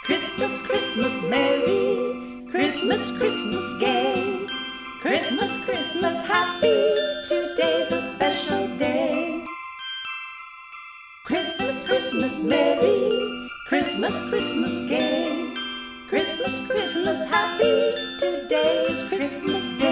Christmas, Christmas, merry, Christmas, Christmas, gay. Christmas, Christmas, happy, today's a special day. Christmas, Christmas, merry, Christmas, Christmas, gay. Christmas, Christmas, happy, today is Christmas Day.